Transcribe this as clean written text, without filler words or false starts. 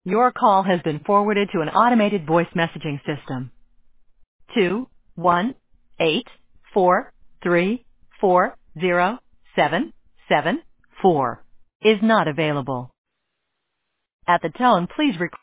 Your call has been forwarded to an automated voice messaging system. 218-434-0774 is not available. At the tone, please record